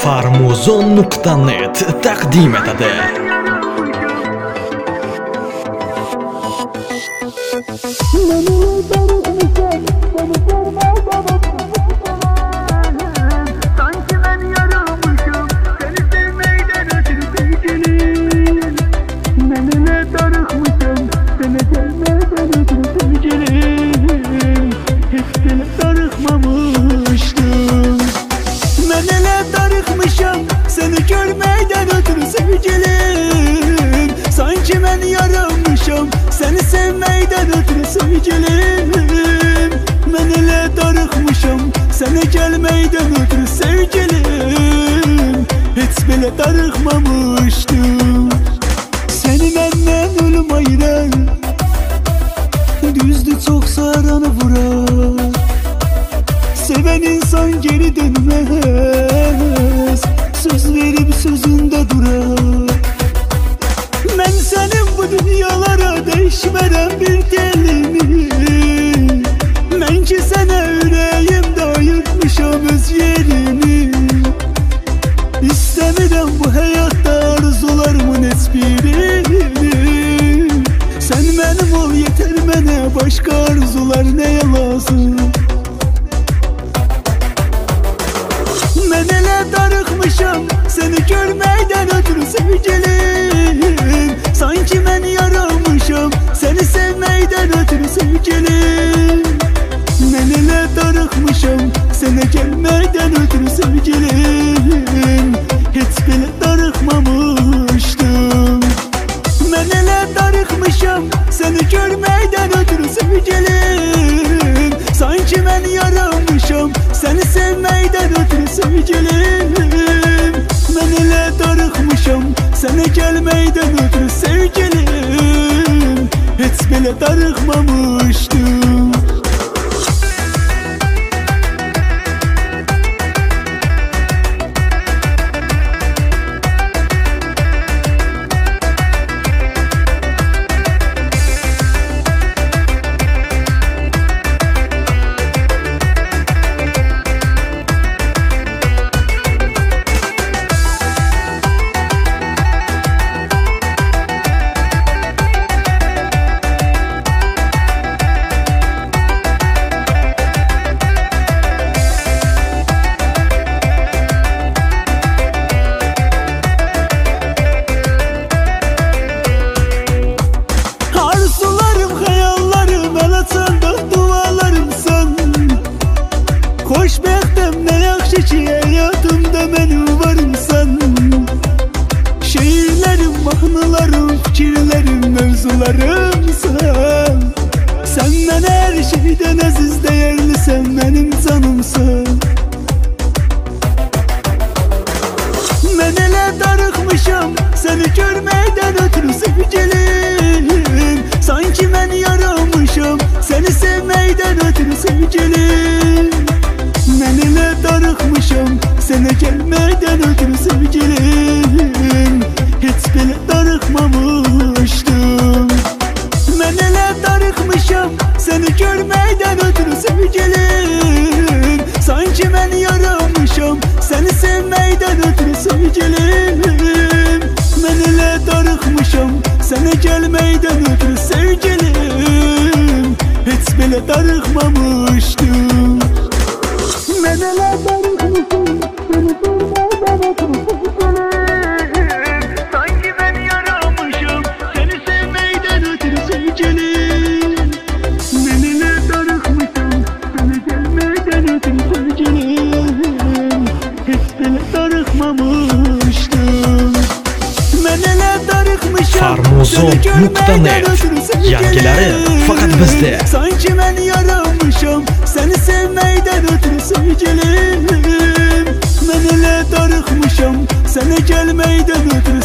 Farmuzon.net taqdim etadi. Seni görmeyden ötürü sevgilim, sanki ben yaramışam. Seni sevmeyden ötürü sevgilim, ben elə darıxmışam. Seni gelmeyden ötürü sevgilim, hiç belə darıxmamışdım. Seni məndən ölüm ayırar, düzdür çok saranı vurar. Seven insan geri dönmez, söz verip sözünde durar. Ben senin bu dünyalara değişmeden bir telini, ben ki sana yüreğimde ayırtmışam öz yerini. İstemirəm bu hayatta arzularımın hiçbirini. Sen benim ol yeter mənə, başka arzular neye lazım? Ben elə darıxmışam seni görməkdən ötürü sevgilim, sanki mən yaramışam. Seni sevməkdən ötürü sevgilim, ben elə darıxmışam. Sənə gəlməkdən ötürü sevgilim, hiç belə darıxmamışdım. Ben elə darıxmışam seni görməkdən ötürü sevgilim, sanki mən yaramışam. Seni sevməkdən ötürü sevgilim, ben elə darıxmışam. Sənə gəlməkdən ötürü sevgilim, hiç belə darıxmamışdım. Xoşbəxtəm nə yaxşı ki həyatımda mənim varımsan. Şeirlərim, mahnılarım, fikirlərim, mövzularımsan. Sən mən hər şeydən əziz, dəyərlisən, mənim canımsan. Mən elə darıxmışam səni görməkdən ötürü sevgilim, sanki mən yaramışam. Səni sevməkdən ötürü sevgilim, ben elə darıxmışam. Sənə gəlməkdən ötürü sevgilim, hiç belə darıxmamışdım. Ben elə darıxmışam səni görməkdən ötürü sevgilim, sanki mən yaramışam. Səni sevməkdən ötürü sevgilim, ben elə darıxmışam. Sənə gəlməkdən ötürü sevgilim, hiç belə darıxmamışdım. Ben elə darıxmışam seni görməkdən ötürü sevgilim, sanki ben yaramışam. Seni sevməkdən ötürü sevgilim, ben elə darıxmışam. Sənə gəlməkdən ötürü sevgilim, hiç belə darıxmamışdım. Ben elə darıxmışam Farmuzon.net yangileri fakat bizde. Sanki ben yaramışam. Seni sevməkdən ötürü sevgilim, ben elə darıxmışam. Sənə gəlməkdən ötürü